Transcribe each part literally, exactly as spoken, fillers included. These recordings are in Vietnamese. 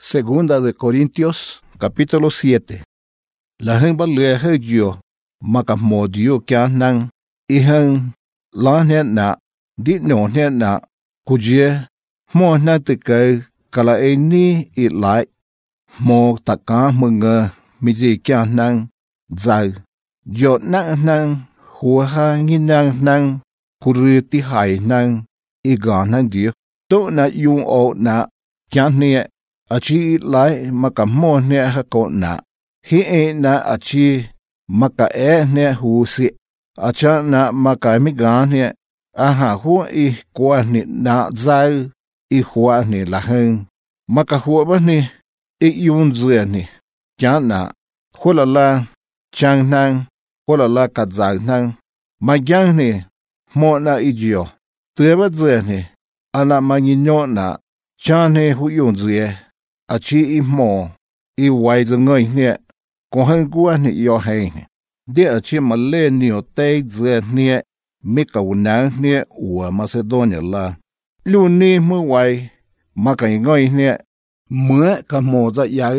Segunda de Corintios, capítulo siete. La heng ba le he jo maka modio kya nang ihang la ne na di no ne na kuje mo na te ke kala e ni i lai mo taka munga mi ji kya nang zai jo na nang hua ha ngi nang nang kuru ti hai nang i ga nang dio to na yung o na kya ne achi lai maka mo ne ha ko na hi e na achi maka e ne hu si acha na maka mi ga ne aha hu i kwa ni na zai i hua ni la heng maka hua ba ni i yun zue ni kya na hula la chang nang hula la ka zai nang ma gyang ni mo na i jio tue ba zue ni ala ma nyi nyo na cha ne hu yun zue achi i mo i wai zhe ngoi ne ko hang gua ni yo hai ni de achi ma le ni o te zhe ni mi ka una ni wa Macedonia la lu ni mu wai ma ka ngoi ni mu ka mo za ya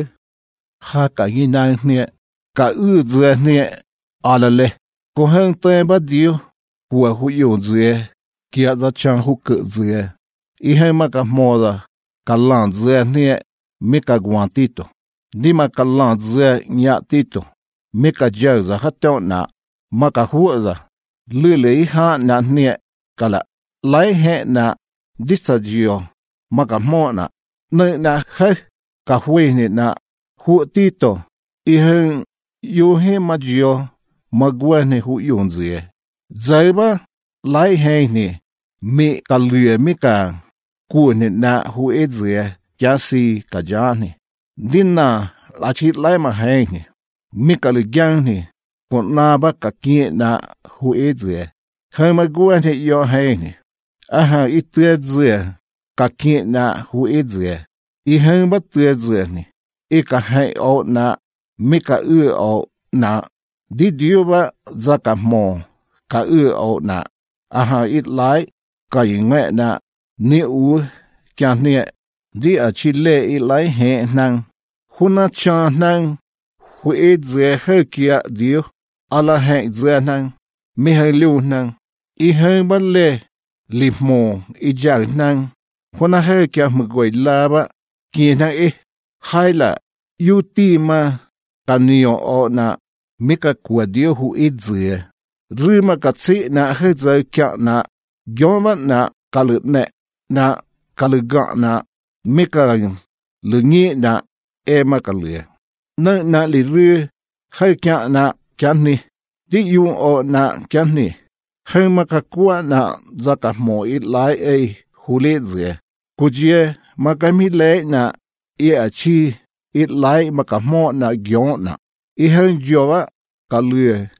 ha ka yi na ni ka u zhe ni ala le ko hang te ba dio wa hu yo zhe kia za chang hu ke zhe i hai ma ka mo da ka lan zhe ni mi ka guan tito di ma ka lan zhe nya tito mi ka jau za ha to na ma ka hu za lu le ha na ni ka la lai he na di sa jio ma ka mo na ne na he ka hui ni na hu tito i hen yu he ma jio ma gua ne hu yun zhe zai ba lai he ni mi ka lue mi ka ku ni na hu e zhe kya si ka ja ni din na la chi lai ma hai ni mi ka lu gyang ni ko na ba ka ki na hu e zhe hai ma gua ni yo hai ni aha i tue zhe ka ki na hu e zhe i hai ba tue zhe ni i ka hai o na mi ka u o na di dio ba za ka mo ka u o na aha i lai ka yi nge na ni u kya ni di a chi le i lai he nang huna cha nang hu e zhe he kia dio ala he zhe nang mi he lu nang i he ba le li mo i ja nang huna he kia mu goi la ba ki na e hai la yu ti ma ka ni o na mi ka kwa dio hu e zhe ru ma ka chi na he zhe kya na gyo ma na ka lu ne na ka lu ga na mi ka lu ngi na e ma ka lu na na li ru hai kya na kya ni di yu o na kya ni hai ma ka kwa na za ka mo i lai e hu le zhe ku jie ma ka mi le na e a chi i lai ma ka mo na gyo na i hen jo wa ka lu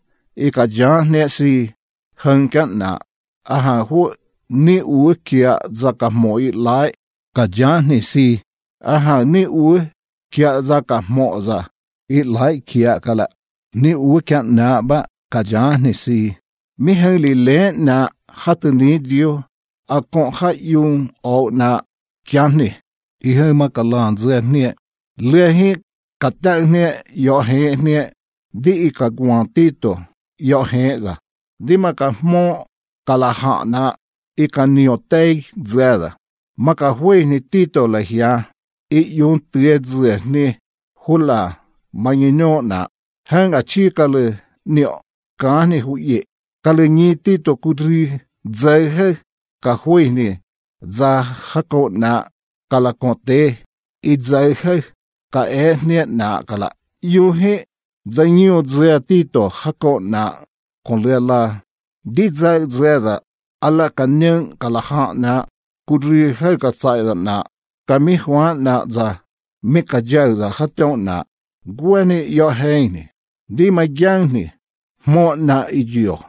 e ka ja ne si hen kya na a ha hu ni u kia za ka mo i lai ka ja ni si a ha ni u kia za ka mo za i lai kia ka la ni u kia na ba ka ja ni si mi he li le na hat ni dio a kon ha yung o na kia ni i he ma ka lan zhe ni le hi ka ta ni yo he ni di i ka guan tito yo he za di ma ka mo ka la ha na i ka ni o te zhe za ma ka hui ni tito la hia i yung tue zhe ni hula ma nyi nyo na hang a chi ka le ni ka ni hu ye ka le ni tito ku ri zhe he ka hui ni za ha ko na ka la ko te i zhe he ka e ni na ka la yu he zhe nyu zhe tito ha ko na kon le la di zhe zhe da ala ka nyang ka la ha na ku ri he ka sai da na ka mi hwa na za mi ka ja za ha to na gua ni yo he ni di ma gyang ni mo na i jio